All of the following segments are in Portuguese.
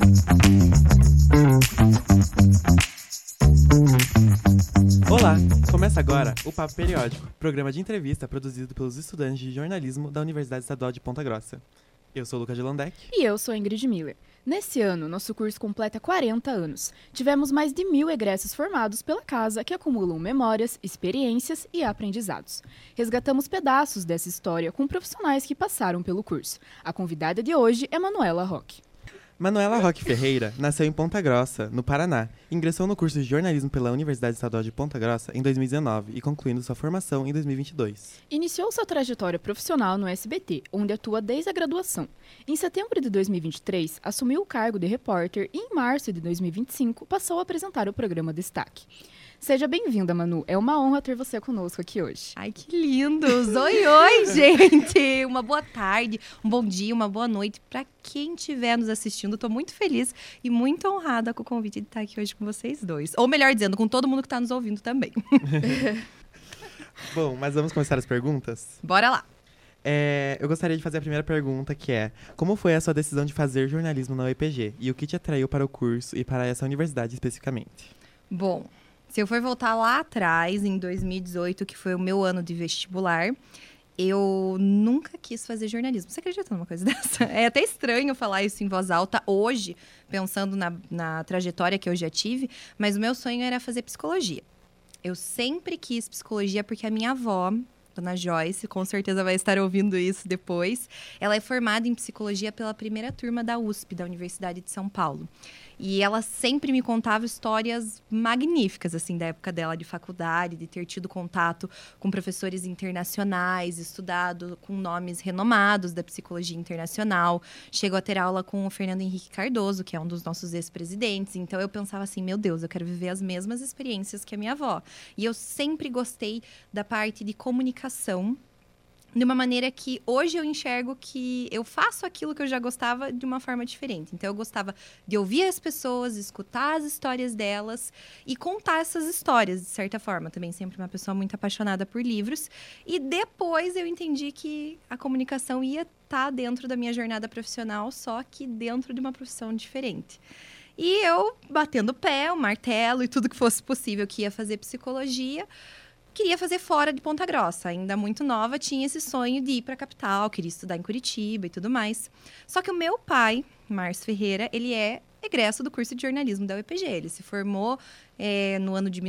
Olá! Começa agora o Papo Periódico, programa de entrevista produzido pelos estudantes de jornalismo da Universidade Estadual de Ponta Grossa. Eu sou o Lucas de Landeck. E eu sou a Ingrid Miller. Nesse ano, nosso curso completa 40 anos. Tivemos mais de 1.000 egressos formados pela casa que acumulam memórias, experiências e aprendizados. Resgatamos pedaços dessa história com profissionais que passaram pelo curso. A convidada de hoje é Manuela Roque. Manuela Roque Ferreira nasceu em Ponta Grossa, no Paraná. Ingressou no curso de jornalismo pela Universidade Estadual de Ponta Grossa em 2019 e concluindo sua formação em 2022. Iniciou sua trajetória profissional no SBT, onde atua desde a graduação. Em setembro de 2023, assumiu o cargo de repórter e em março de 2025 passou a apresentar o programa Destaque. Seja bem-vinda, Manu. É uma honra ter você conosco aqui hoje. Ai, que lindos! Oi, gente! Uma boa tarde, um bom dia, uma boa noite para quem estiver nos assistindo. Estou muito feliz e muito honrada com o convite de estar aqui hoje com vocês dois. Ou melhor dizendo, com todo mundo que está nos ouvindo também. Bom, mas vamos começar as perguntas? Bora lá! Eu gostaria de fazer a primeira pergunta, que é: como foi a sua decisão de fazer jornalismo na UEPG? E o que te atraiu para o curso e para essa universidade especificamente? Bom, se eu for voltar lá atrás, em 2018, que foi o meu ano de vestibular, eu nunca quis fazer jornalismo. Você acredita numa coisa dessa? É até estranho falar isso em voz alta hoje, pensando na trajetória que eu já tive, mas o meu sonho era fazer psicologia. Eu sempre quis psicologia porque a minha avó, Dona Joyce, com certeza vai estar ouvindo isso depois, ela é formada em psicologia pela primeira turma da USP, da Universidade de São Paulo. E ela sempre me contava histórias magníficas, assim, da época dela de faculdade, de ter tido contato com professores internacionais, estudado com nomes renomados da psicologia internacional. Chegou a ter aula com o Fernando Henrique Cardoso, que é um dos nossos ex-presidentes. Então, eu pensava assim, meu Deus, eu quero viver as mesmas experiências que a minha avó. E eu sempre gostei da parte de comunicação, de uma maneira que hoje eu enxergo que eu faço aquilo que eu já gostava de uma forma diferente. Então, eu gostava de ouvir as pessoas, escutar as histórias delas e contar essas histórias, de certa forma. Também sempre uma pessoa muito apaixonada por livros. E depois eu entendi que a comunicação ia estar dentro da minha jornada profissional, só que dentro de uma profissão diferente. E eu, batendo o pé, o martelo e tudo que fosse possível que ia fazer psicologia, queria fazer fora de Ponta Grossa. Ainda muito nova, tinha esse sonho de ir para a capital, queria estudar em Curitiba e tudo mais. Só que o meu pai, Márcio Ferreira, ele é egresso do curso de jornalismo da UEPG. Ele se formou no ano de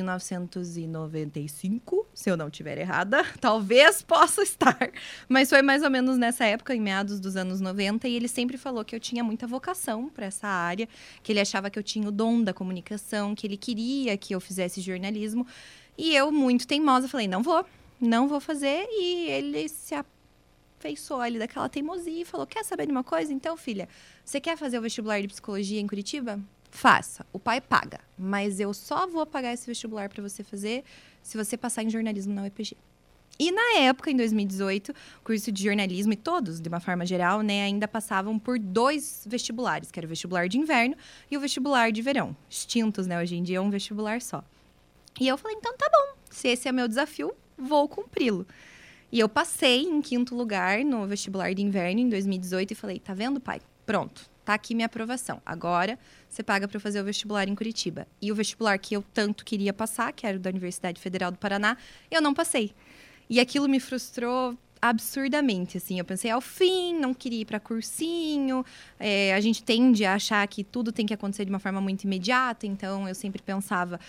1995, se eu não estiver errada. Talvez possa estar, mas foi mais ou menos nessa época, em meados dos anos 90, e ele sempre falou que eu tinha muita vocação para essa área, que ele achava que eu tinha o dom da comunicação, que ele queria que eu fizesse jornalismo. E eu, muito teimosa, falei, não vou fazer. E ele se afeiçoou ali daquela teimosia e falou, quer saber de uma coisa? Então, filha, você quer fazer o vestibular de psicologia em Curitiba? Faça. O pai paga. Mas eu só vou pagar esse vestibular para você fazer se você passar em jornalismo na UEPG. E na época, em 2018, o curso de jornalismo, e todos, de uma forma geral, né, ainda passavam por 2 vestibulares, que era o vestibular de inverno e o vestibular de verão. Extintos, né? Hoje em dia é um vestibular só. E eu falei, então tá bom, se esse é meu desafio, vou cumpri-lo. E eu passei em 5º lugar no vestibular de inverno em 2018 e falei, tá vendo, pai? Pronto, tá aqui minha aprovação. Agora você paga para eu fazer o vestibular em Curitiba. E o vestibular que eu tanto queria passar, que era o da Universidade Federal do Paraná, eu não passei. E aquilo me frustrou absurdamente, assim. Eu pensei, ao fim, não queria ir para cursinho. A gente tende a achar que tudo tem que acontecer de uma forma muito imediata. Então, eu sempre pensava,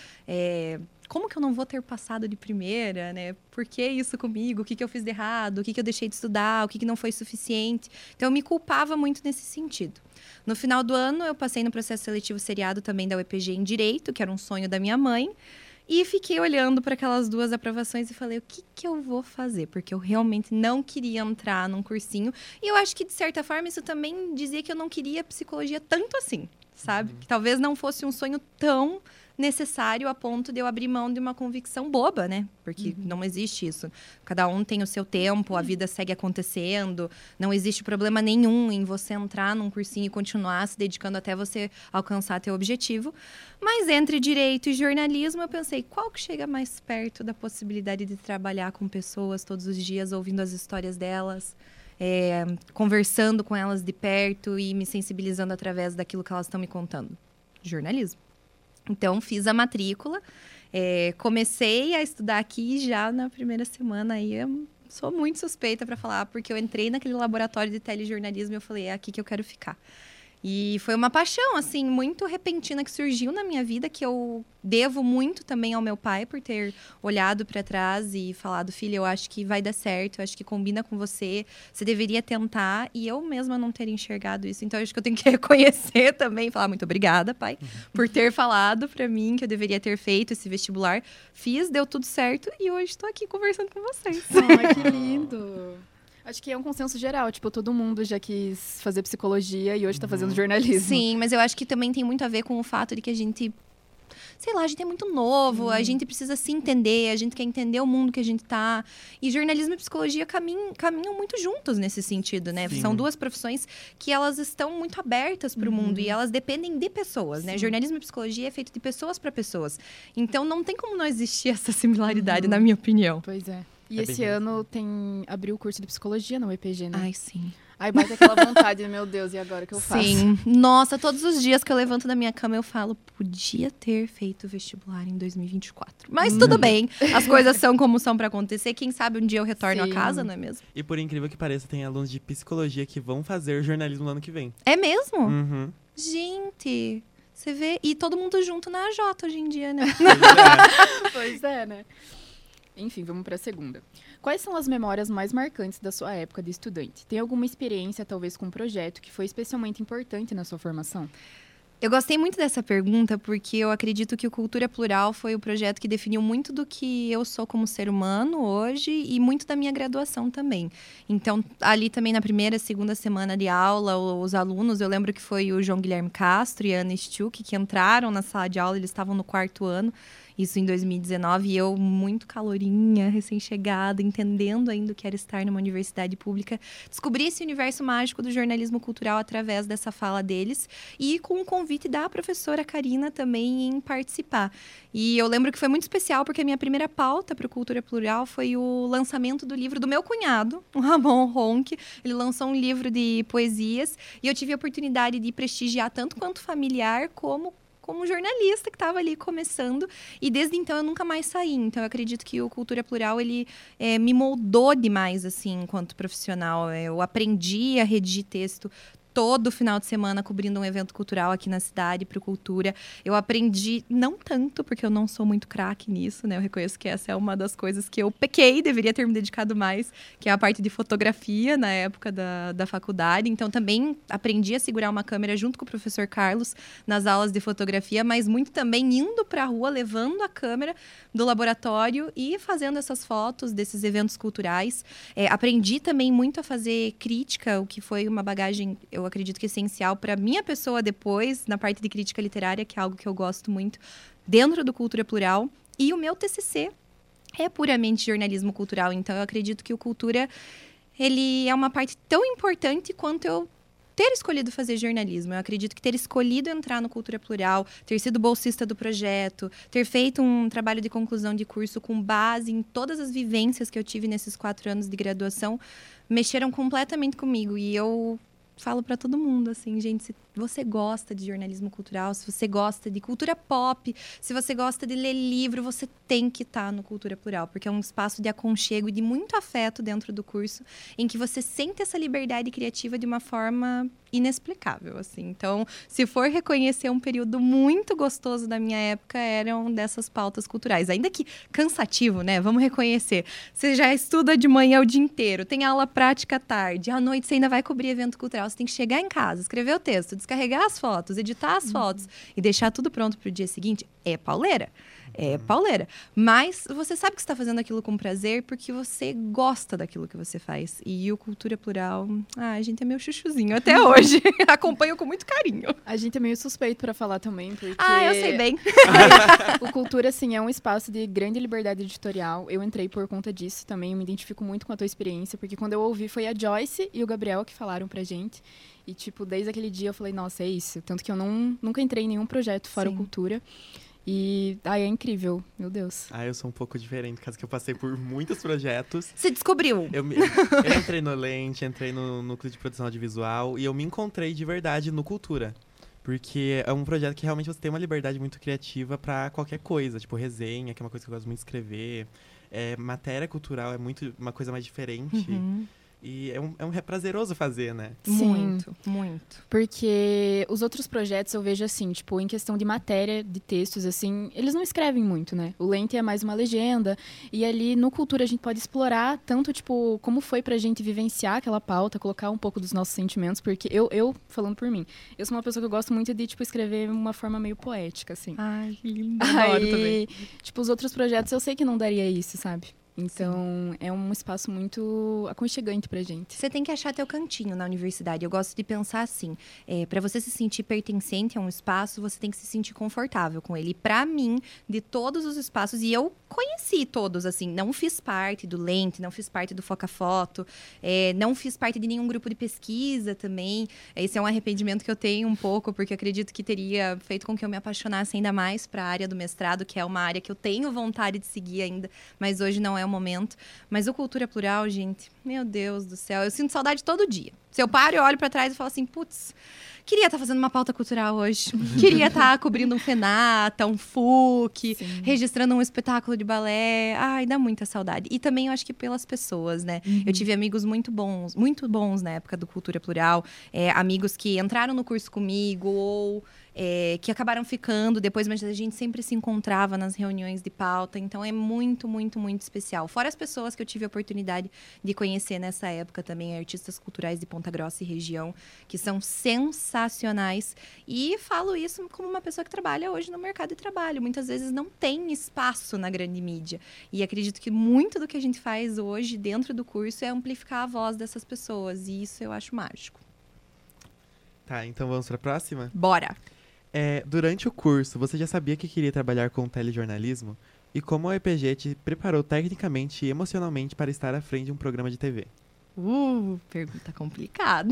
como que eu não vou ter passado de primeira, né? Por que isso comigo? O que eu fiz de errado? O que eu deixei de estudar? O que não foi suficiente? Então, eu me culpava muito nesse sentido. No final do ano, eu passei no processo seletivo seriado também da UEPG em Direito, que era um sonho da minha mãe. E fiquei olhando para aquelas 2 aprovações e falei, o que eu vou fazer? Porque eu realmente não queria entrar num cursinho. E eu acho que, de certa forma, isso também dizia que eu não queria psicologia tanto assim, sabe? Que talvez não fosse um sonho tão necessário a ponto de eu abrir mão de uma convicção boba, né? Porque não existe isso. Cada um tem o seu tempo, a vida segue acontecendo. Não existe problema nenhum em você entrar num cursinho e continuar se dedicando até você alcançar teu objetivo. Mas entre direito e jornalismo, eu pensei, qual que chega mais perto da possibilidade de trabalhar com pessoas todos os dias, ouvindo as histórias delas? conversando com elas de perto e me sensibilizando através daquilo que elas estão me contando? Jornalismo. Então, fiz a matrícula, comecei a estudar aqui já na primeira semana. Aí eu sou muito suspeita para falar, porque eu entrei naquele laboratório de telejornalismo e eu falei, é aqui que eu quero ficar. E foi uma paixão, assim, muito repentina que surgiu na minha vida, que eu devo muito também ao meu pai por ter olhado para trás e falado, filha, eu acho que vai dar certo, eu acho que combina com você, você deveria tentar, e eu mesma não ter enxergado isso. Então, eu acho que eu tenho que reconhecer também, falar muito obrigada, pai, por ter falado para mim que eu deveria ter feito esse vestibular. Fiz, deu tudo certo, e hoje estou aqui conversando com vocês. Ai, que lindo! Acho que é um consenso geral, tipo, todo mundo já quis fazer psicologia e hoje tá fazendo jornalismo. Sim, mas eu acho que também tem muito a ver com o fato de que a gente, sei lá, a gente é muito novo, a gente precisa se entender, a gente quer entender o mundo que a gente tá. E jornalismo e psicologia caminham muito juntos nesse sentido, né? Sim. São duas profissões que elas estão muito abertas para o mundo e elas dependem de pessoas, né? Jornalismo e psicologia é feito de pessoas para pessoas. Então, não tem como não existir essa similaridade, na minha opinião. Pois é. E É esse bem ano abriu o curso de psicologia na UEPG, né? Ai, sim. Aí bate aquela vontade, meu Deus, e agora o que eu faço? Sim. Nossa, todos os dias que eu levanto da minha cama, eu falo, podia ter feito vestibular em 2024. Mas tudo bem, as coisas são como são pra acontecer. Quem sabe um dia eu retorno Sim. a casa, não é mesmo? E por incrível que pareça, tem alunos de psicologia que vão fazer jornalismo no ano que vem. É mesmo? Uhum. Gente, você vê? E todo mundo junto na AJ hoje em dia, né? Pois é, né? Enfim, vamos pra segunda. Quais são as memórias mais marcantes da sua época de estudante? Tem alguma experiência, talvez, com um projeto que foi especialmente importante na sua formação? Eu gostei muito dessa pergunta porque eu acredito que o Cultura Plural foi o projeto que definiu muito do que eu sou como ser humano hoje e muito da minha graduação também. Então, ali também na primeira, segunda semana de aula, os alunos, eu lembro que foi o João Guilherme Castro e a Ana Stuck que entraram na sala de aula, eles estavam no 4º ano. Isso em 2019, e eu muito calorinha, recém-chegada, entendendo ainda o que era estar numa universidade pública, descobri esse universo mágico do jornalismo cultural através dessa fala deles e com o convite da professora Karina também em participar. E eu lembro que foi muito especial porque a minha primeira pauta para o Cultura Plural foi o lançamento do livro do meu cunhado, o Ramon Ronck. Ele lançou um livro de poesias e eu tive a oportunidade de prestigiar tanto quanto familiar como jornalista que estava ali começando, e desde então eu nunca mais saí. Então eu acredito que o Cultura Plural, ele me moldou demais, assim, enquanto profissional. Eu aprendi a redigir texto todo final de semana cobrindo um evento cultural aqui na cidade para o Cultura. Eu aprendi, não tanto, porque eu não sou muito craque nisso, né? Eu reconheço que essa é uma das coisas que eu pequei, deveria ter me dedicado mais, que é a parte de fotografia na época da faculdade. Então, também aprendi a segurar uma câmera junto com o professor Carlos nas aulas de fotografia, mas muito também indo para a rua, levando a câmera do laboratório e fazendo essas fotos desses eventos culturais. Aprendi também muito a fazer crítica, o que foi uma bagagem, eu acredito que essencial para minha pessoa depois, na parte de crítica literária, que é algo que eu gosto muito, dentro do Cultura Plural. E o meu TCC é puramente jornalismo cultural. Então, eu acredito que o Cultura, ele é uma parte tão importante quanto eu ter escolhido fazer jornalismo. Eu acredito que ter escolhido entrar no Cultura Plural, ter sido bolsista do projeto, ter feito um trabalho de conclusão de curso com base em todas as vivências que eu tive nesses 4 anos de graduação, mexeram completamente comigo. E eu falo para todo mundo, assim, gente, se você gosta de jornalismo cultural, se você gosta de cultura pop, se você gosta de ler livro, você tem que estar no Cultura Plural, porque é um espaço de aconchego e de muito afeto dentro do curso, em que você sente essa liberdade criativa de uma forma inexplicável, assim. Então, se for reconhecer um período muito gostoso da minha época, eram dessas pautas culturais. Ainda que cansativo, né? Vamos reconhecer. Você já estuda de manhã o dia inteiro, tem aula prática à tarde, à noite você ainda vai cobrir evento cultural, você tem que chegar em casa, escrever o texto, descarregar as fotos, editar as fotos e deixar tudo pronto para o dia seguinte. É pauleira. É pauleira. Mas você sabe que você está fazendo aquilo com prazer porque você gosta daquilo que você faz. E o Cultura Plural, a gente é meu chuchuzinho até hoje. Acompanho com muito carinho. A gente é meio suspeito pra falar também, porque... Eu sei bem. O Cultura, assim, é um espaço de grande liberdade editorial. Eu entrei por conta disso também, eu me identifico muito com a tua experiência, porque quando eu ouvi foi a Joyce e o Gabriel que falaram pra gente. E, tipo, desde aquele dia eu falei, nossa, é isso. Tanto que eu nunca entrei em nenhum projeto fora o Cultura. E é incrível, meu Deus. Eu sou um pouco diferente, por causa que eu passei por muitos projetos. Você descobriu? Eu entrei no Lente, entrei no núcleo de produção audiovisual e eu me encontrei de verdade no Cultura. Porque é um projeto que realmente você tem uma liberdade muito criativa pra qualquer coisa. Tipo, resenha, que é uma coisa que eu gosto muito de escrever. Matéria cultural é muito uma coisa mais diferente. E é prazeroso fazer, né? Sim. Muito, muito. Porque os outros projetos eu vejo assim, tipo, em questão de matéria, de textos, assim, eles não escrevem muito, né? O Lente é mais uma legenda. E ali no Cultura a gente pode explorar tanto, tipo, como foi pra gente vivenciar aquela pauta, colocar um pouco dos nossos sentimentos. Porque eu falando por mim, eu sou uma pessoa que eu gosto muito de, tipo, escrever de uma forma meio poética, assim. Ai, que lindo. Adoro também. Tipo, os outros projetos eu sei que não daria isso, sabe? Então, é um espaço muito aconchegante pra gente. Você tem que achar teu cantinho na universidade. Eu gosto de pensar assim, para você se sentir pertencente a um espaço, você tem que se sentir confortável com ele. E pra mim, de todos os espaços, e eu conheci todos, assim, não fiz parte do Lente, não fiz parte do Foca Foto, não fiz parte de nenhum grupo de pesquisa também. Esse é um arrependimento que eu tenho um pouco, porque acredito que teria feito com que eu me apaixonasse ainda mais pra área do mestrado, que é uma área que eu tenho vontade de seguir ainda, mas hoje não é o momento. Mas o Cultura Plural, gente, meu Deus do céu, eu sinto saudade todo dia. Se eu paro e olho pra trás e falo assim, putz, queria estar fazendo uma pauta cultural hoje. Queria estar cobrindo um FENATA, um FUC, registrando um espetáculo de balé. Ai, dá muita saudade. E também eu acho que pelas pessoas, né? Eu tive amigos muito bons na época do Cultura Plural. Amigos que entraram no curso comigo ou que acabaram ficando depois, mas a gente sempre se encontrava nas reuniões de pauta. Então é muito, muito, muito especial. Fora as pessoas que eu tive a oportunidade de conhecer nessa época também, artistas culturais de Ponta Grossa e região, que são sensacionais. E falo isso como uma pessoa que trabalha hoje no mercado de trabalho. Muitas vezes não tem espaço na grande mídia. E acredito que muito do que a gente faz hoje dentro do curso é amplificar a voz dessas pessoas. E isso eu acho mágico. Tá, então vamos pra próxima? Bora! Durante o curso, você já sabia que queria trabalhar com telejornalismo? E como a EPG te preparou tecnicamente e emocionalmente para estar à frente de um programa de TV? Pergunta complicada.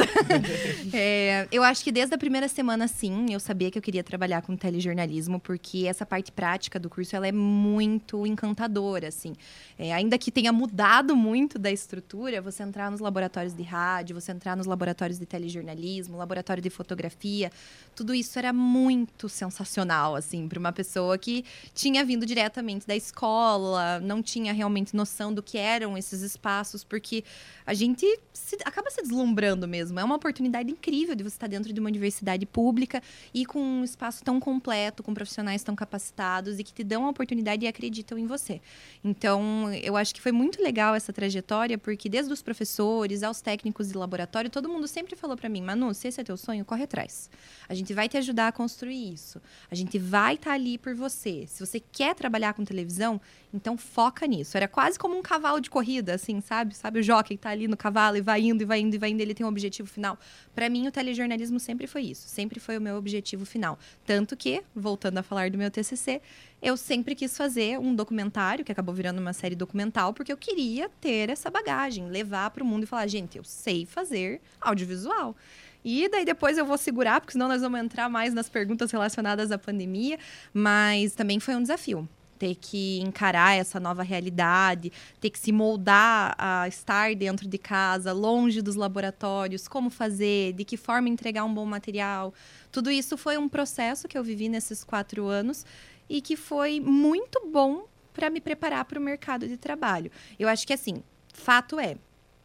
Eu acho que desde a primeira semana, sim, eu sabia que eu queria trabalhar com telejornalismo, porque essa parte prática do curso, ela é muito encantadora, assim. Ainda que tenha mudado muito da estrutura, você entrar nos laboratórios de rádio, você entrar nos laboratórios de telejornalismo, laboratório de fotografia, tudo isso era muito sensacional, assim, para uma pessoa que tinha vindo diretamente da escola, não tinha realmente noção do que eram esses espaços, porque a gente acaba se deslumbrando mesmo. É uma oportunidade incrível de você estar dentro de uma universidade pública e com um espaço tão completo, com profissionais tão capacitados e que te dão a oportunidade e acreditam em você. Então, eu acho que foi muito legal essa trajetória, porque desde os professores aos técnicos de laboratório, todo mundo sempre falou para mim, Manu, se esse é teu sonho, corre atrás. A gente vai te ajudar a construir isso. A gente vai estar ali por você. Se você quer trabalhar com televisão, então foca nisso. Era quase como um cavalo de corrida, assim, sabe? Sabe o jockey que tá ali no cavalo e vai indo, e vai indo, e vai indo, ele tem um objetivo final. Para mim, o telejornalismo sempre foi isso. Sempre foi o meu objetivo final. Tanto que, voltando a falar do meu TCC, eu sempre quis fazer um documentário, que acabou virando uma série documental, porque eu queria ter essa bagagem, levar para o mundo e falar, gente, eu sei fazer audiovisual. E daí depois eu vou segurar, porque senão nós vamos entrar mais nas perguntas relacionadas à pandemia. Mas também foi um desafio. Ter que encarar essa nova realidade, ter que se moldar a estar dentro de casa, longe dos laboratórios, como fazer, de que forma entregar um bom material. Tudo isso foi um processo que eu vivi nesses 4 anos e que foi muito bom para me preparar para o mercado de trabalho. Eu acho que, assim, fato é,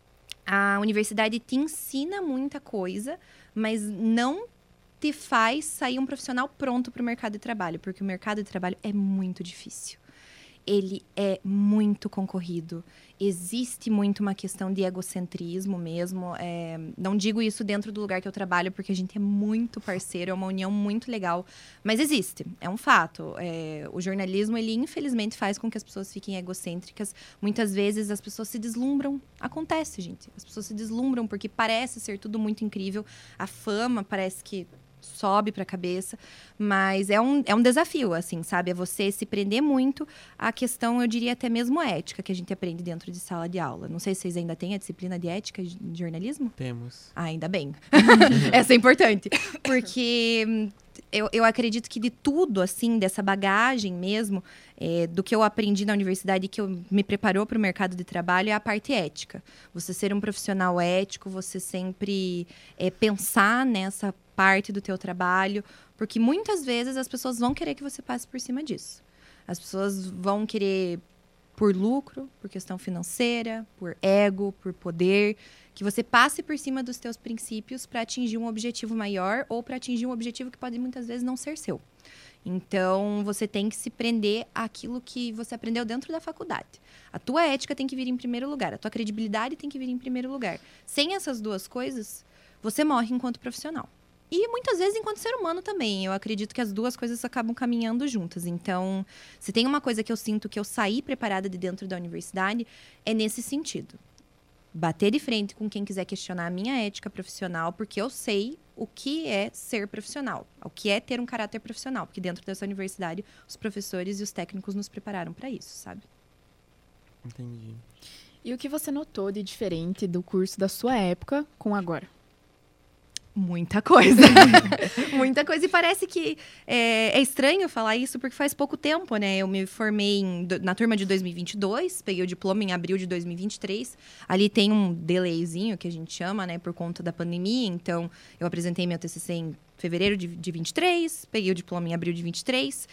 a universidade te ensina muita coisa, mas não te faz sair um profissional pronto para o mercado de trabalho, porque o mercado de trabalho é muito difícil. Ele é muito concorrido. Existe muito uma questão de egocentrismo mesmo. Não digo isso dentro do lugar que eu trabalho, porque a gente é muito parceiro, é uma união muito legal. Mas existe, é um fato. O jornalismo, ele infelizmente faz com que as pessoas fiquem egocêntricas. Muitas vezes as pessoas se deslumbram. Acontece, gente. As pessoas se deslumbram porque parece ser tudo muito incrível. A fama parece que sobe para a cabeça, mas é um desafio, assim, sabe? É você se prender muito à questão, eu diria até mesmo ética, que a gente aprende dentro de sala de aula. Não sei se vocês ainda têm a disciplina de ética de jornalismo? Temos. Ainda bem. Essa é importante. Porque eu acredito que de tudo, assim, dessa bagagem mesmo, do que eu aprendi na universidade e que me preparou para o mercado de trabalho, é a parte ética. Você ser um profissional ético, você sempre pensar nessa parte do teu trabalho, porque muitas vezes as pessoas vão querer que você passe por cima disso. As pessoas vão querer por lucro, por questão financeira, por ego, por poder, que você passe por cima dos teus princípios para atingir um objetivo maior ou para atingir um objetivo que pode muitas vezes não ser seu. Então, você tem que se prender àquilo que você aprendeu dentro da faculdade. A tua ética tem que vir em primeiro lugar, a tua credibilidade tem que vir em primeiro lugar. Sem essas duas coisas, você morre enquanto profissional. E muitas vezes enquanto ser humano também. Eu acredito que as duas coisas acabam caminhando juntas. Então, se tem uma coisa que eu sinto que eu saí preparada de dentro da universidade, é nesse sentido. Bater de frente com quem quiser questionar a minha ética profissional, porque eu sei o que é ser profissional, o que é ter um caráter profissional. Porque dentro dessa universidade, os professores e os técnicos nos prepararam para isso, sabe? Entendi. E o que você notou de diferente do curso da sua época com agora? Muita coisa. Muita coisa. E parece que é estranho falar isso, porque faz pouco tempo, né? Eu me formei na turma de 2022, peguei o diploma em abril de 2023. Ali tem um delayzinho, que a gente chama, né? Por conta da pandemia. Então, eu apresentei meu TCC em fevereiro de 23, peguei o diploma em abril de 23.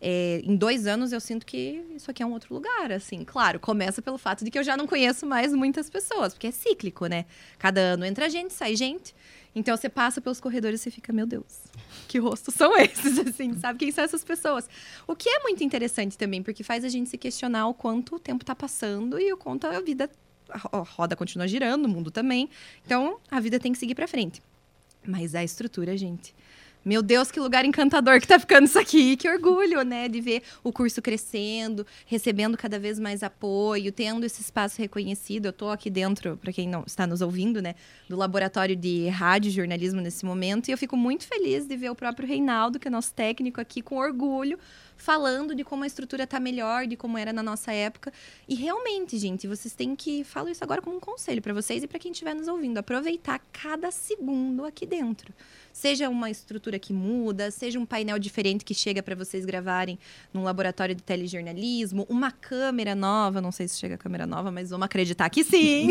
Em 2 anos, eu sinto que isso aqui é um outro lugar, assim. Claro, começa pelo fato de que eu já não conheço mais muitas pessoas, porque é cíclico, né? Cada ano entra gente, sai gente. Então, você passa pelos corredores e você fica, meu Deus, que rostos são esses, assim, sabe? Quem são essas pessoas? O que é muito interessante também, porque faz a gente se questionar o quanto o tempo tá passando e o quanto a vida, a roda continua girando, o mundo também. Então, a vida tem que seguir pra frente. Mas a estrutura, gente... Meu Deus, que lugar encantador que tá ficando isso aqui. Que orgulho, né? De ver o curso crescendo, recebendo cada vez mais apoio, tendo esse espaço reconhecido. Eu tô aqui dentro, para quem não está nos ouvindo, né? Do laboratório de rádio e jornalismo nesse momento. E eu fico muito feliz de ver o próprio Reinaldo, que é nosso técnico aqui, com orgulho, falando de como a estrutura tá melhor, de como era na nossa época. E realmente, gente, vocês têm que... Falo isso agora como um conselho para vocês e para quem estiver nos ouvindo. Aproveitar cada segundo aqui dentro. Seja uma estrutura que muda, seja um painel diferente que chega para vocês gravarem num laboratório de telejornalismo, uma câmera nova, não sei se chega a câmera nova, mas vamos acreditar que sim.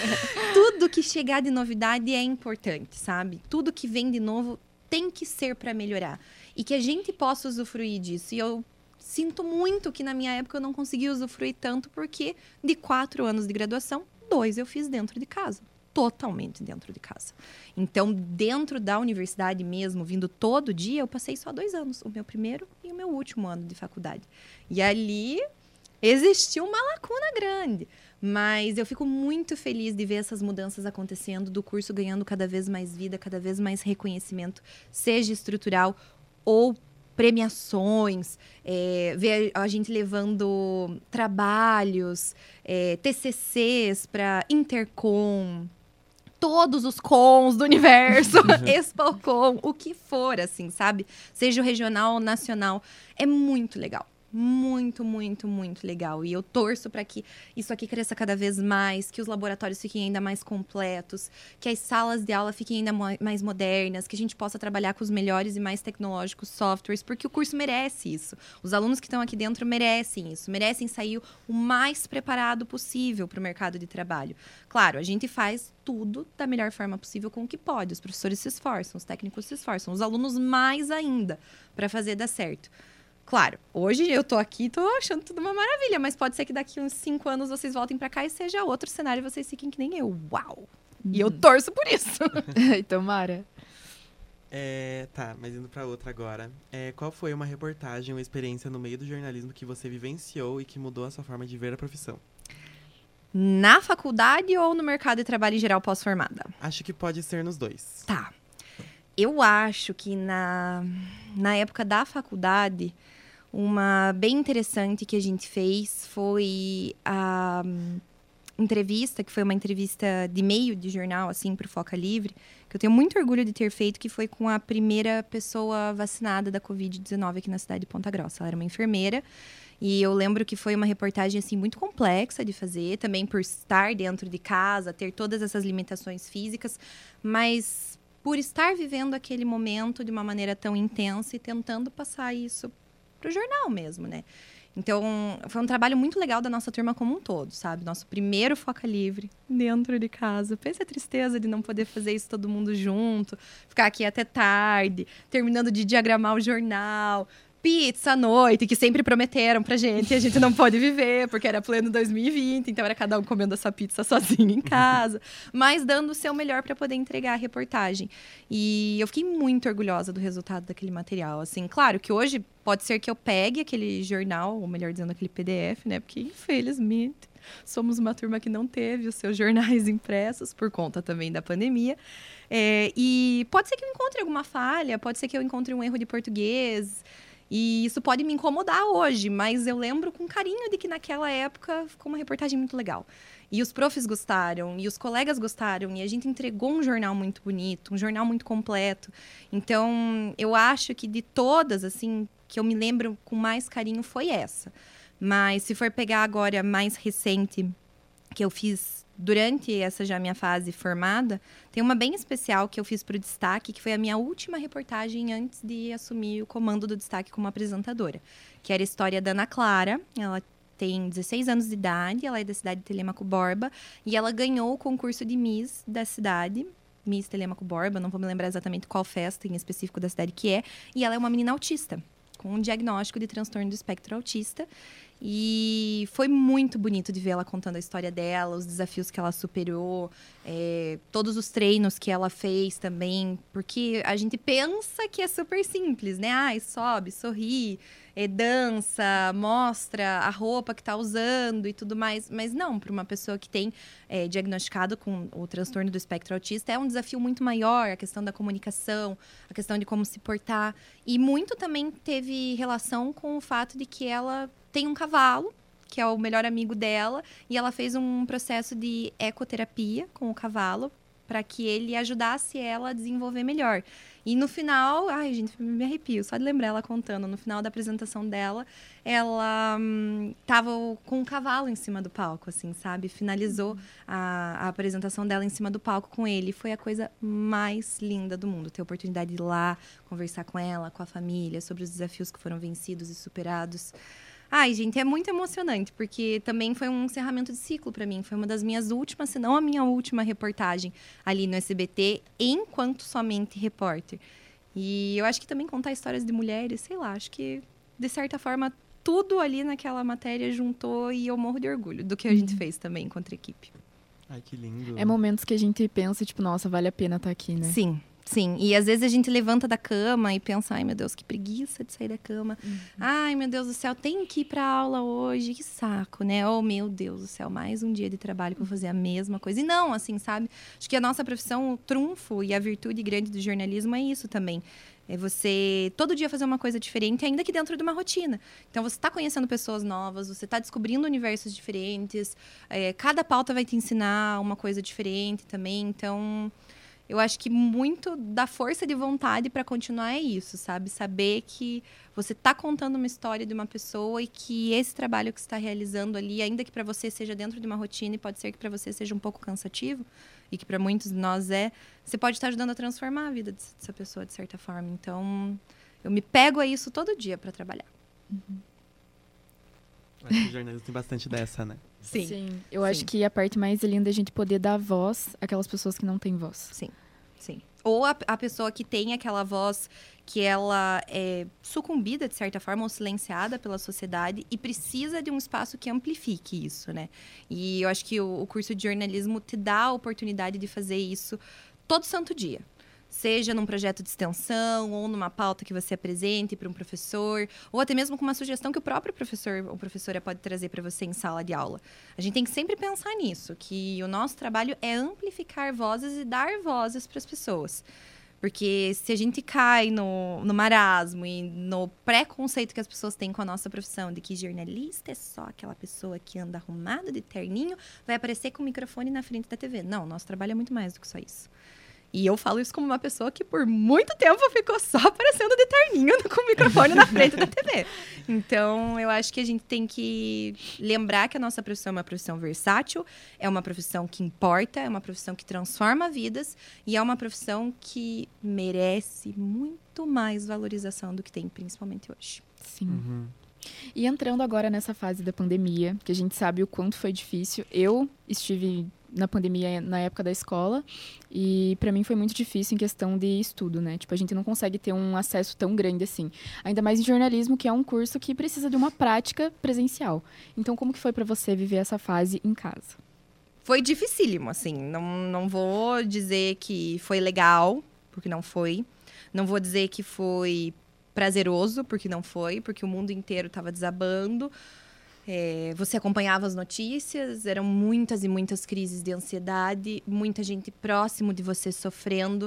Tudo que chegar de novidade é importante, sabe? Tudo que vem de novo tem que ser para melhorar. E que a gente possa usufruir disso. E eu sinto muito que na minha época eu não consegui usufruir tanto, porque de 4 anos de graduação, 2 eu fiz dentro de casa. Totalmente dentro de casa. Então, dentro da universidade mesmo, vindo todo dia, eu passei só 2 anos. O meu primeiro e o meu último ano de faculdade. E ali existiu uma lacuna grande. Mas eu fico muito feliz de ver essas mudanças acontecendo, do curso ganhando cada vez mais vida, cada vez mais reconhecimento, seja estrutural ou premiações, ver a gente levando trabalhos, TCCs para Intercom, todos os cons do universo, Expocom, o que for, assim, sabe? Seja o regional ou nacional. É muito legal. Muito, muito, muito legal. E eu torço para que isso aqui cresça cada vez mais, que os laboratórios fiquem ainda mais completos, que as salas de aula fiquem ainda mais modernas, que a gente possa trabalhar com os melhores e mais tecnológicos softwares, porque o curso merece isso. Os alunos que estão aqui dentro merecem isso, merecem sair o mais preparado possível para o mercado de trabalho. Claro, a gente faz tudo da melhor forma possível com o que pode. Os professores se esforçam, os técnicos se esforçam, os alunos mais ainda, para fazer dar certo. Claro, hoje eu tô aqui, tô achando tudo uma maravilha, mas pode ser que daqui uns 5 anos vocês voltem pra cá e seja outro cenário e vocês fiquem que nem eu. Uau! E eu torço por isso. Tomara. Tá, mas indo pra outra agora. Qual foi uma reportagem ou experiência no meio do jornalismo que você vivenciou e que mudou a sua forma de ver a profissão? Na faculdade ou no mercado de trabalho em geral pós-formada? Acho que pode ser nos dois. Tá. Eu acho que na época da faculdade, uma bem interessante que a gente fez foi a entrevista, que foi uma entrevista de meio de jornal, assim, para o Foca Livre, que eu tenho muito orgulho de ter feito, que foi com a primeira pessoa vacinada da Covid-19 aqui na cidade de Ponta Grossa. Ela era uma enfermeira. E eu lembro que foi uma reportagem, assim, muito complexa de fazer, também por estar dentro de casa, ter todas essas limitações físicas, mas por estar vivendo aquele momento de uma maneira tão intensa e tentando passar isso pro jornal mesmo, né? Então, foi um trabalho muito legal da nossa turma como um todo, sabe? Nosso primeiro Foca Livre dentro de casa. Pensa a tristeza de não poder fazer isso todo mundo junto, ficar aqui até tarde, terminando de diagramar o jornal, pizza à noite, que sempre prometeram pra gente, e a gente não pôde viver, porque era pleno 2020, então era cada um comendo a sua pizza sozinho em casa, mas dando o seu melhor para poder entregar a reportagem. E eu fiquei muito orgulhosa do resultado daquele material. Assim, claro que hoje pode ser que eu pegue aquele jornal, ou melhor dizendo, aquele PDF, né? Porque, infelizmente, somos uma turma que não teve os seus jornais impressos, por conta também da pandemia. E pode ser que eu encontre alguma falha, pode ser que eu encontre um erro de português. E isso pode me incomodar hoje, mas eu lembro com carinho de que naquela época ficou uma reportagem muito legal. E os profs gostaram, e os colegas gostaram, e a gente entregou um jornal muito bonito, um jornal muito completo. Então, eu acho que de todas, assim, que eu me lembro com mais carinho foi essa. Mas se for pegar agora mais recente, que eu fiz durante essa já minha fase formada, tem uma bem especial que eu fiz para o Destaque, que foi a minha última reportagem antes de assumir o comando do Destaque como apresentadora, que era a história da Ana Clara. Ela tem 16 anos de idade, ela é da cidade de Telêmaco Borba, e ela ganhou o concurso de Miss da cidade, Miss Telêmaco Borba, não vou me lembrar exatamente qual festa em específico da cidade que é, e ela é uma menina autista, com um diagnóstico de transtorno do espectro autista. E foi muito bonito de ver ela contando a história dela, os desafios que ela superou, todos os treinos que ela fez também. Porque a gente pensa que é super simples, né? Ai, sobe, sorri, dança, mostra a roupa que tá usando e tudo mais. Mas não, para uma pessoa que tem diagnosticado com o transtorno do espectro autista, é um desafio muito maior, a questão da comunicação, a questão de como se portar. E muito também teve relação com o fato de que ela tem um cavalo, que é o melhor amigo dela, e ela fez um processo de ecoterapia com o cavalo para que ele ajudasse ela a desenvolver melhor. E no final, ai, gente, me arrepio só de lembrar ela contando. No final da apresentação dela, ela tava com um cavalo em cima do palco, assim, sabe? Finalizou a apresentação dela em cima do palco com ele. Foi a coisa mais linda do mundo. Ter a oportunidade de ir lá, conversar com ela, com a família, sobre os desafios que foram vencidos e superados. Ai, gente, é muito emocionante, porque também foi um encerramento de ciclo para mim. Foi uma das minhas últimas, se não a minha última reportagem ali no SBT, enquanto somente repórter. E eu acho que também contar histórias de mulheres, sei lá, acho que, de certa forma, tudo ali naquela matéria juntou e eu morro de orgulho do que a gente fez também contra a equipe. Ai, que lindo. É momentos que a gente pensa, tipo, nossa, vale a pena estar aqui, né? Sim. Sim, e às vezes a gente levanta da cama e pensa, ai meu Deus, que preguiça de sair da cama. Ai meu Deus do céu, tenho que ir pra aula hoje, que saco, né? Oh meu Deus do céu, mais um dia de trabalho pra fazer a mesma coisa. E não, assim, sabe? Acho que a nossa profissão, o trunfo e a virtude grande do jornalismo é isso também. É você todo dia fazer uma coisa diferente, ainda que dentro de uma rotina. Então, você está conhecendo pessoas novas, você está descobrindo universos diferentes. Cada pauta vai te ensinar uma coisa diferente também. Então, eu acho que muito da força de vontade para continuar é isso, sabe? Saber que você está contando uma história de uma pessoa e que esse trabalho que você está realizando ali, ainda que para você seja dentro de uma rotina e pode ser que para você seja um pouco cansativo, e que para muitos de nós você pode estar ajudando a transformar a vida dessa pessoa de certa forma. Então, eu me pego a isso todo dia para trabalhar. Acho que o jornalismo tem bastante dessa, né? Sim. Eu acho que a parte mais linda é a gente poder dar voz àquelas pessoas que não têm voz. Sim. Ou a pessoa que tem aquela voz que ela é sucumbida, de certa forma, ou silenciada pela sociedade e precisa de um espaço que amplifique isso, né? E eu acho que o curso de jornalismo te dá a oportunidade de fazer isso todo santo dia. Seja num projeto de extensão, ou numa pauta que você apresente para um professor, ou até mesmo com uma sugestão que o próprio professor ou professora pode trazer para você em sala de aula. A gente tem que sempre pensar nisso, que o nosso trabalho é amplificar vozes e dar vozes para as pessoas. Porque se a gente cai no marasmo e no preconceito que as pessoas têm com a nossa profissão, de que jornalista é só aquela pessoa que anda arrumado de terninho, vai aparecer com o microfone na frente da TV. Não, nosso trabalho é muito mais do que só isso. E eu falo isso como uma pessoa que por muito tempo ficou só aparecendo de terninho com o microfone na frente da TV. Então, eu acho que a gente tem que lembrar que a nossa profissão é uma profissão versátil, é uma profissão que importa, é uma profissão que transforma vidas e é uma profissão que merece muito mais valorização do que tem, principalmente hoje. Sim. Uhum. E entrando agora nessa fase da pandemia, que a gente sabe o quanto foi difícil. Eu estive na pandemia na época da escola e para mim foi muito difícil em questão de estudo, né? Tipo, a gente não consegue ter um acesso tão grande assim. Ainda mais em jornalismo, que é um curso que precisa de uma prática presencial. Então, como que foi para você viver essa fase em casa? Foi dificílimo, assim. Não vou dizer que foi legal, porque não foi. Não vou dizer que foi prazeroso, porque não foi, porque o mundo inteiro estava desabando. Você acompanhava as notícias, eram muitas e muitas crises de ansiedade, muita gente próximo de você sofrendo.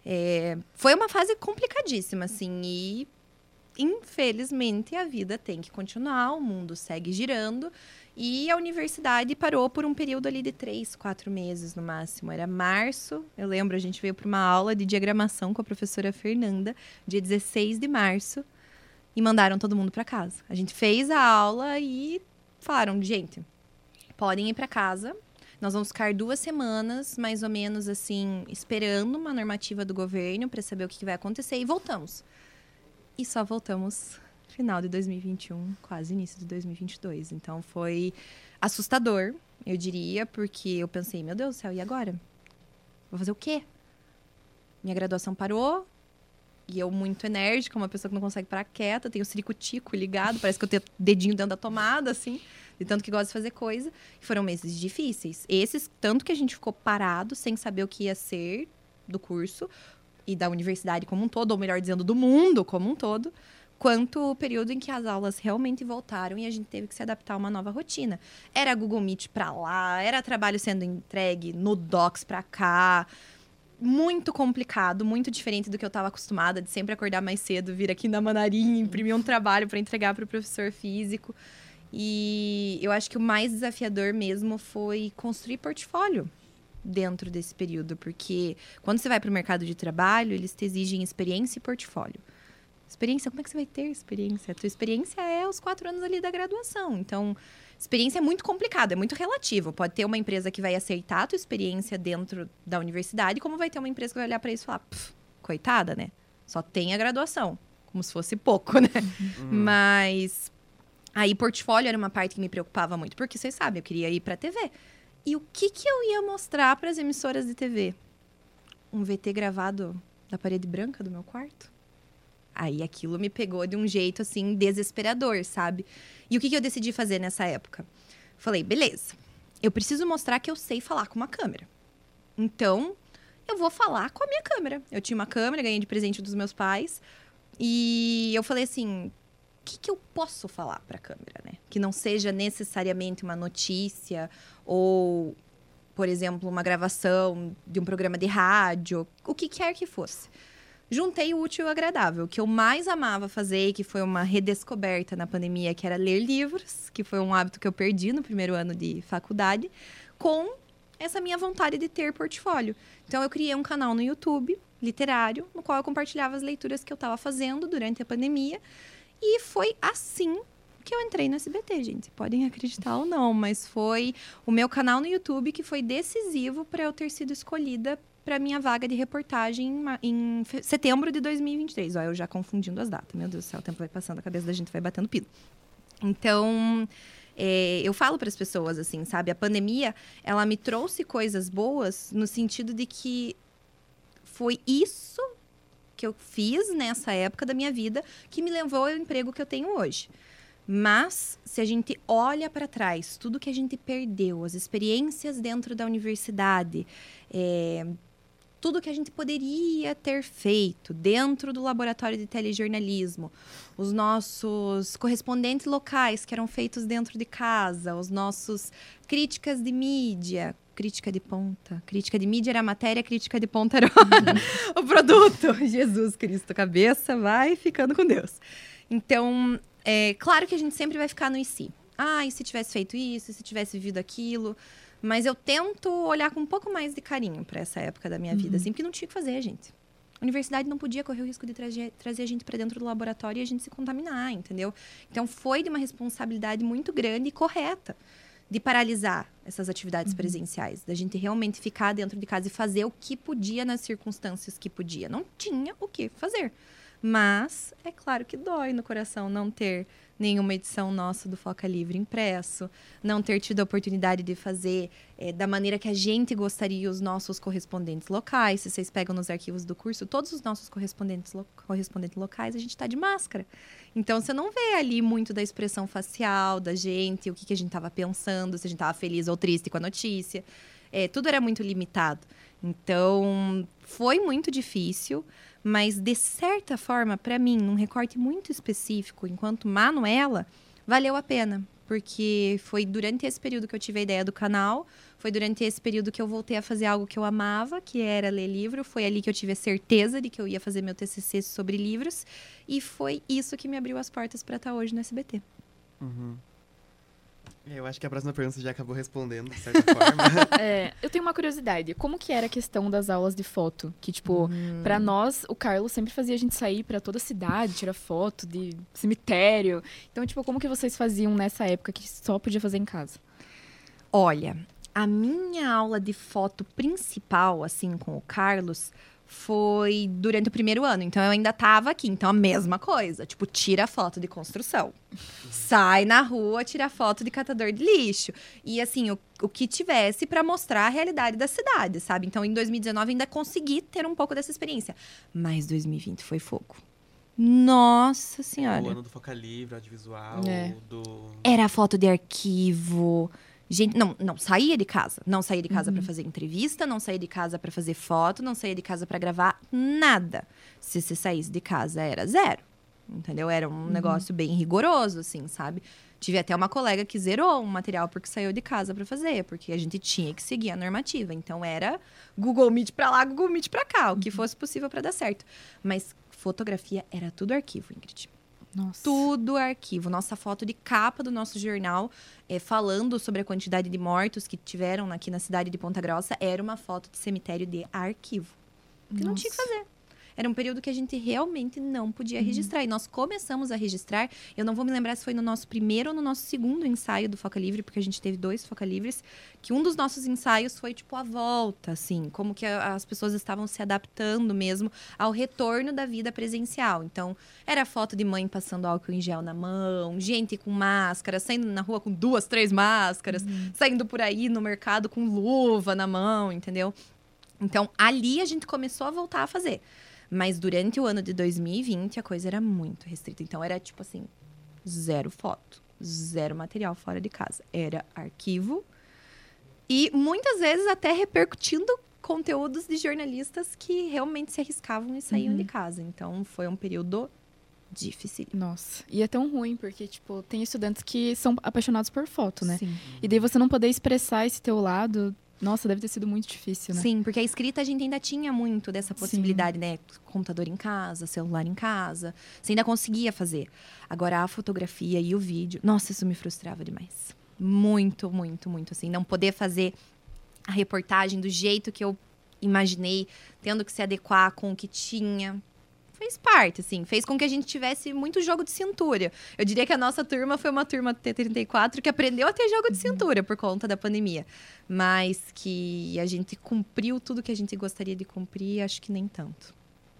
Foi uma fase complicadíssima, assim, e infelizmente a vida tem que continuar, o mundo segue girando. E a universidade parou por um período ali de 3, 4 meses no máximo. Era março, eu lembro, a gente veio para uma aula de diagramação com a professora Fernanda, dia 16 de março, e mandaram todo mundo para casa. A gente fez a aula e falaram, gente, podem ir para casa, nós vamos ficar 2 semanas, mais ou menos assim, esperando uma normativa do governo para saber o que vai acontecer, e voltamos. E só voltamos final de 2021, quase início de 2022. Então, foi assustador, eu diria, porque eu pensei, meu Deus do céu, e agora? Vou fazer o quê? Minha graduação parou, e eu muito enérgica, uma pessoa que não consegue parar quieta, tenho o ciricutico ligado, parece que eu tenho o dedinho dentro da tomada, assim, de tanto que gosto de fazer coisa. E foram meses difíceis. Esses, tanto que a gente ficou parado, sem saber o que ia ser do curso, e da universidade como um todo, ou melhor dizendo, do mundo como um todo, quanto o período em que as aulas realmente voltaram e a gente teve que se adaptar a uma nova rotina. Era Google Meet pra lá, era trabalho sendo entregue no Docs pra cá. Muito complicado, muito diferente do que eu estava acostumada, de sempre acordar mais cedo, vir aqui na Manarim, imprimir um trabalho para entregar para o professor físico. E eu acho que o mais desafiador mesmo foi construir portfólio dentro desse período, porque quando você vai para o mercado de trabalho, eles te exigem experiência e portfólio. Experiência, como é que você vai ter experiência? A tua experiência é os 4 anos ali da graduação. Então, experiência é muito complicado, é muito relativo. Pode ter uma empresa que vai aceitar a tua experiência dentro da universidade, como vai ter uma empresa que vai olhar para isso e falar, coitada, né? Só tem a graduação. Como se fosse pouco, né? Mas aí, portfólio era uma parte que me preocupava muito, porque vocês sabem, eu queria ir para a TV. E o que eu ia mostrar para as emissoras de TV? Um VT gravado da parede branca do meu quarto? Aí aquilo me pegou de um jeito, assim, desesperador, sabe? E o que eu decidi fazer nessa época? Falei, beleza, eu preciso mostrar que eu sei falar com uma câmera. Então, eu vou falar com a minha câmera. Eu tinha uma câmera, ganhei de presente dos meus pais. E eu falei assim, o que eu posso falar para a câmera, né? Que não seja necessariamente uma notícia ou, por exemplo, uma gravação de um programa de rádio, o que quer que fosse. Juntei o útil e o agradável. O que eu mais amava fazer, que foi uma redescoberta na pandemia, que era ler livros, que foi um hábito que eu perdi no primeiro ano de faculdade, com essa minha vontade de ter portfólio. Então, eu criei um canal no YouTube, literário, no qual eu compartilhava as leituras que eu estava fazendo durante a pandemia. E foi assim que eu entrei no SBT, gente. Podem acreditar ou não, mas foi o meu canal no YouTube que foi decisivo para eu ter sido escolhida para minha vaga de reportagem em setembro de 2023. Ó, eu já confundindo as datas. Meu Deus do céu, o tempo vai passando, a cabeça da gente vai batendo pino. Então, eu falo para as pessoas, assim, sabe? A pandemia, ela me trouxe coisas boas no sentido de que foi isso que eu fiz nessa época da minha vida que me levou ao emprego que eu tenho hoje. Mas, se a gente olha para trás, tudo que a gente perdeu, as experiências dentro da universidade, tudo que a gente poderia ter feito dentro do laboratório de telejornalismo, os nossos correspondentes locais que eram feitos dentro de casa, os nossos críticas de mídia, crítica de ponta, crítica de mídia era a matéria, crítica de ponta era o produto. Jesus Cristo, cabeça vai ficando com Deus. Então, claro que a gente sempre vai ficar no e se. E se tivesse feito isso, se tivesse vivido aquilo. Mas eu tento olhar com um pouco mais de carinho para essa época da minha vida, assim, porque não tinha o que fazer, gente. A universidade não podia correr o risco de trazer a gente para dentro do laboratório e a gente se contaminar, entendeu? Então, foi de uma responsabilidade muito grande e correta de paralisar essas atividades presenciais, da gente realmente ficar dentro de casa e fazer o que podia nas circunstâncias que podia. Não tinha o que fazer. Mas é claro que dói no coração não ter nenhuma edição nossa do Foca Livre impresso, não ter tido a oportunidade de fazer da maneira que a gente gostaria os nossos correspondentes locais. Se vocês pegam nos arquivos do curso, todos os nossos correspondentes locais, a gente está de máscara. Então, você não vê ali muito da expressão facial da gente, o que a gente estava pensando, se a gente estava feliz ou triste com a notícia. Tudo era muito limitado. Então, foi muito difícil. Mas, de certa forma, para mim, num recorte muito específico, enquanto Manuela, valeu a pena. Porque foi durante esse período que eu tive a ideia do canal, foi durante esse período que eu voltei a fazer algo que eu amava, que era ler livro. Foi ali que eu tive a certeza de que eu ia fazer meu TCC sobre livros. E foi isso que me abriu as portas para estar hoje no SBT. Uhum. Eu acho que a próxima pergunta você já acabou respondendo, de certa forma. Eu tenho uma curiosidade. Como que era a questão das aulas de foto? Que, tipo, pra nós, o Carlos sempre fazia a gente sair pra toda a cidade, tirar foto de cemitério. Então, tipo, como que vocês faziam nessa época que só podia fazer em casa? Olha, a minha aula de foto principal, assim, com o Carlos, foi durante o primeiro ano. Então, eu ainda tava aqui. Então, a mesma coisa. Tipo, tira foto de construção. Sai na rua, tira foto de catador de lixo. E, assim, o que tivesse pra mostrar a realidade da cidade, sabe? Então, em 2019, ainda consegui ter um pouco dessa experiência. Mas 2020 foi fogo. Nossa Senhora. O ano do Foca Livre, audiovisual, do... Era foto de arquivo... Gente, não saía de casa. Não saía de casa para fazer entrevista, não saía de casa para fazer foto, não saía de casa para gravar nada. Se você saísse de casa, era zero. Entendeu? Era um negócio bem rigoroso, assim, sabe? Tive até uma colega que zerou um material porque saiu de casa para fazer, porque a gente tinha que seguir a normativa. Então, era Google Meet para lá, Google Meet para cá, o que fosse possível para dar certo. Mas fotografia era tudo arquivo, Ingrid. Nossa. Tudo arquivo. Nossa foto de capa do nosso jornal, falando sobre a quantidade de mortos que tiveram aqui na cidade de Ponta Grossa, era uma foto de cemitério de arquivo. Que não tinha que fazer. Era um período que a gente realmente não podia registrar. E nós começamos a registrar. Eu não vou me lembrar se foi no nosso primeiro ou no nosso segundo ensaio do Foca Livre, porque a gente teve 2 Foca Livres, que um dos nossos ensaios foi, tipo, a volta, assim. Como que as pessoas estavam se adaptando mesmo ao retorno da vida presencial. Então, era foto de mãe passando álcool em gel na mão, gente com máscara, saindo na rua com 2, 3 máscaras, saindo por aí no mercado com luva na mão, entendeu? Então, ali a gente começou a voltar a fazer. Mas durante o ano de 2020, a coisa era muito restrita. Então, era tipo assim, 0 foto, 0 material fora de casa. Era arquivo e muitas vezes até repercutindo conteúdos de jornalistas que realmente se arriscavam e saíam de casa. Então, foi um período difícil. Nossa, e é tão ruim, porque, tipo, tem estudantes que são apaixonados por foto, né? Sim. E daí você não poder expressar esse teu lado... Nossa, deve ter sido muito difícil, né? Sim, porque a escrita a gente ainda tinha muito dessa possibilidade, né? Computador em casa, celular em casa. Você ainda conseguia fazer. Agora, a fotografia e o vídeo... Nossa, isso me frustrava demais. Muito, muito, muito, assim. Não poder fazer a reportagem do jeito que eu imaginei, tendo que se adequar com o que tinha... Fez parte, assim. Fez com que a gente tivesse muito jogo de cintura. Eu diria que a nossa turma foi uma turma T34 que aprendeu a ter jogo de cintura por conta da pandemia. Mas que a gente cumpriu tudo que a gente gostaria de cumprir, acho que nem tanto.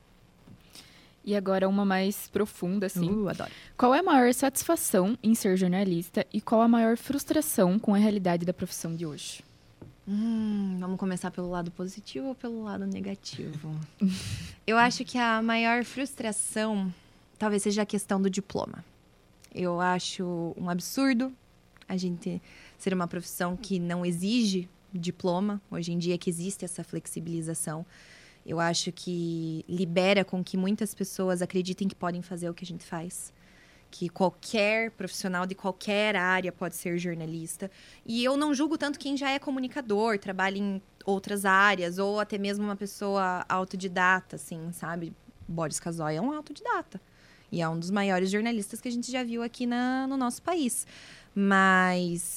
E agora uma mais profunda, assim. Adoro. Qual é a maior satisfação em ser jornalista e qual a maior frustração com a realidade da profissão de hoje? Vamos começar pelo lado positivo ou pelo lado negativo? Eu acho que a maior frustração talvez seja a questão do diploma. Eu acho um absurdo a gente ser uma profissão que não exige diploma. Hoje em dia que existe essa flexibilização. Eu acho que libera com que muitas pessoas acreditem que podem fazer o que a gente faz. Que qualquer profissional de qualquer área pode ser jornalista. E eu não julgo tanto quem já é comunicador, trabalha em outras áreas, ou até mesmo uma pessoa autodidata, assim, sabe? Boris Casoy é um autodidata. E é um dos maiores jornalistas que a gente já viu aqui no nosso país. Mas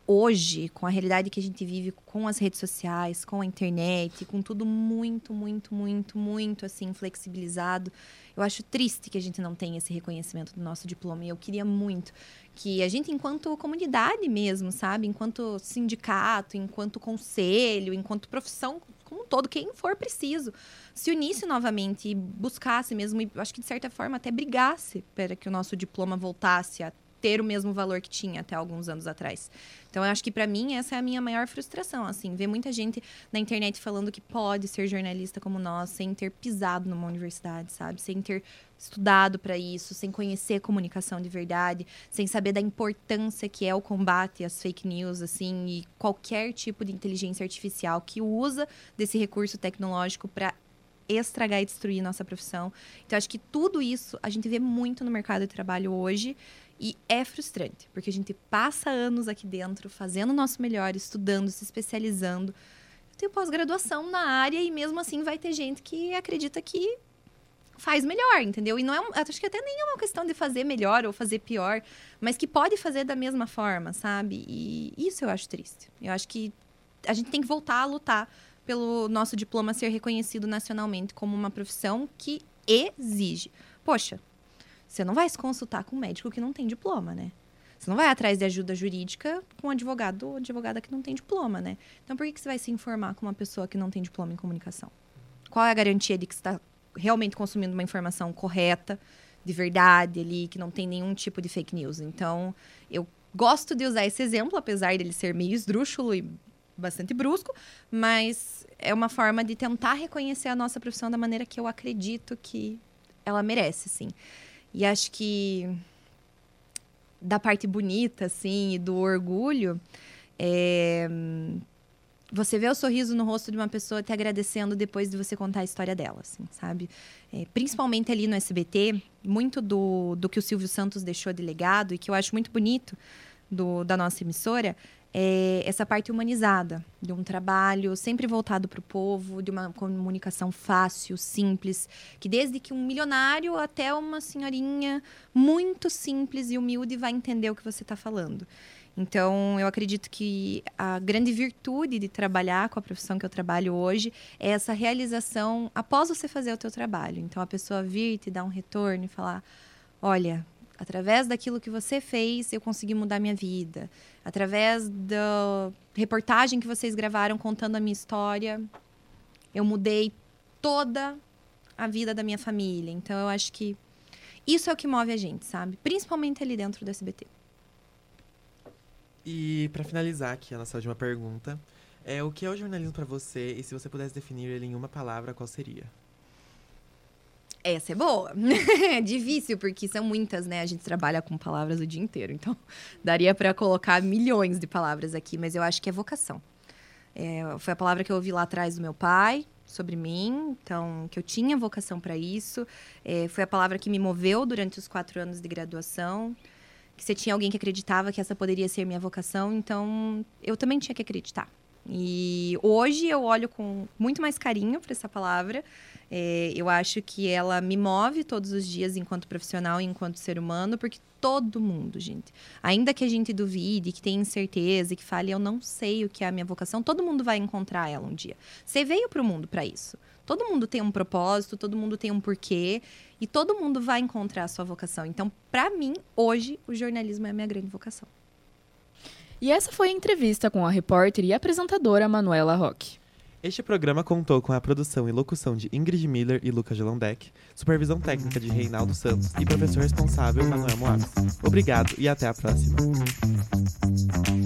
hoje, com a realidade que a gente vive, com as redes sociais, com a internet, com tudo muito, assim, flexibilizado, eu acho triste que a gente não tenha esse reconhecimento do nosso diploma. E eu queria muito que a gente, enquanto comunidade mesmo, sabe? Enquanto sindicato, enquanto conselho, enquanto profissão como um todo, quem for preciso, se unisse novamente e buscasse mesmo, e acho que de certa forma até brigasse para que o nosso diploma voltasse a ter o mesmo valor que tinha até alguns anos atrás. Então, eu acho que para mim essa é a minha maior frustração, assim, ver muita gente na internet falando que pode ser jornalista como nós, sem ter pisado numa universidade, sabe? Sem ter estudado para isso, sem conhecer comunicação de verdade, sem saber da importância que é o combate às fake news, assim, e qualquer tipo de inteligência artificial que usa desse recurso tecnológico para estragar e destruir nossa profissão. Então, acho que tudo isso a gente vê muito no mercado de trabalho hoje. E é frustrante, porque a gente passa anos aqui dentro, fazendo o nosso melhor, estudando, se especializando. Eu tenho pós-graduação na área e mesmo assim vai ter gente que acredita que faz melhor, entendeu? E não é, acho que até nem é uma questão de fazer melhor ou fazer pior, mas que pode fazer da mesma forma, sabe? E isso eu acho triste. Eu acho que a gente tem que voltar a lutar pelo nosso diploma ser reconhecido nacionalmente como uma profissão que exige. Poxa, você não vai se consultar com um médico que não tem diploma, né? Você não vai atrás de ajuda jurídica com um advogado ou advogada que não tem diploma, né? Então, por que você vai se informar com uma pessoa que não tem diploma em comunicação? Qual é a garantia de que você está realmente consumindo uma informação correta, de verdade ali, que não tem nenhum tipo de fake news? Então, eu gosto de usar esse exemplo, apesar dele ser meio esdrúxulo e bastante brusco, mas é uma forma de tentar reconhecer a nossa profissão da maneira que eu acredito que ela merece, sim. E acho que da parte bonita, assim, e do orgulho, você vê o sorriso no rosto de uma pessoa te agradecendo depois de você contar a história dela, assim, sabe? Principalmente ali no SBT, muito do que o Silvio Santos deixou de legado, e que eu acho muito bonito da nossa emissora, essa parte humanizada, de um trabalho sempre voltado para o povo, de uma comunicação fácil, simples, que desde que um milionário até uma senhorinha muito simples e humilde vai entender o que você está falando. Então, eu acredito que a grande virtude de trabalhar com a profissão que eu trabalho hoje é essa realização após você fazer o teu trabalho. Então, a pessoa vir te dar um retorno e falar, olha, através daquilo que você fez, eu consegui mudar minha vida. Através da reportagem que vocês gravaram contando a minha história, eu mudei toda a vida da minha família. Então, eu acho que isso é o que move a gente, sabe? Principalmente ali dentro do SBT. E para finalizar aqui a nossa última pergunta, o que é o jornalismo para você? E se você pudesse definir ele em uma palavra, qual seria? Essa é boa. É difícil, porque são muitas, né? A gente trabalha com palavras o dia inteiro. Então, daria para colocar milhões de palavras aqui. Mas eu acho que é vocação. Foi a palavra que eu ouvi lá atrás do meu pai, sobre mim. Então, que eu tinha vocação para isso. Foi a palavra que me moveu durante os 4 anos de graduação. Que você tinha alguém que acreditava que essa poderia ser minha vocação. Então, eu também tinha que acreditar. E hoje eu olho com muito mais carinho para essa palavra. Eu acho que ela me move todos os dias enquanto profissional e enquanto ser humano, porque todo mundo, gente, ainda que a gente duvide, que tenha incerteza, que fale, eu não sei o que é a minha vocação, todo mundo vai encontrar ela um dia. Você veio para o mundo para isso. Todo mundo tem um propósito, todo mundo tem um porquê e todo mundo vai encontrar a sua vocação. Então, para mim, hoje, o jornalismo é a minha grande vocação. E essa foi a entrevista com a repórter e apresentadora Manuela Roque. Este programa contou com a produção e locução de Ingrid Miller e Lucas Gelondec, supervisão técnica de Reinaldo Santos e professor responsável Manuel Moaves. Obrigado e até a próxima.